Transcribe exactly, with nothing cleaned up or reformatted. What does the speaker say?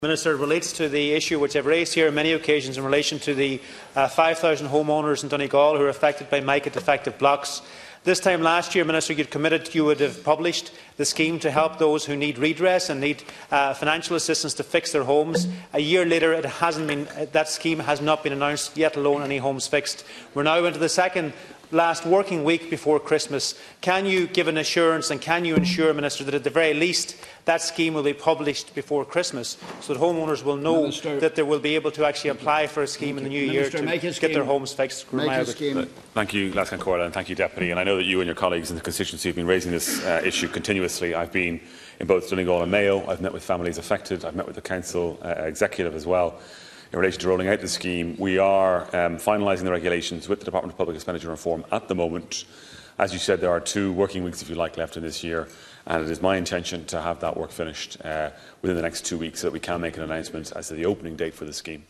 Minister, relates to the issue which I have raised here on many occasions in relation to the uh, five thousand homeowners in Donegal who are affected by mica defective blocks. This time last year, Minister, you had committed you would have published the scheme to help those who need redress and need uh, financial assistance to fix their homes. A year later, it hasn't been, that scheme has not been announced, yet alone any homes fixed. We are now into the second last working week before Christmas. Can you give an assurance and can you ensure, Minister, that at the very least that scheme will be published before Christmas so that homeowners will know Minister, that they will be able to actually apply for a scheme in the new Minister, year to get their homes fixed? Thank you, Lachlan Corley, and thank you, Deputy. And I know that you and your colleagues in the constituency have been raising this uh, issue continuously. I've been in both Donegal and Mayo. I've met with families affected. I've met with the Council uh, Executive as well. In relation to rolling out the scheme, we are um, finalising the regulations with the Department of Public Expenditure Reform at the moment. As you said, there are two working weeks, if you like, left in this year, and it is my intention to have that work finished uh, within the next two weeks so that we can make an announcement as to the opening date for the scheme.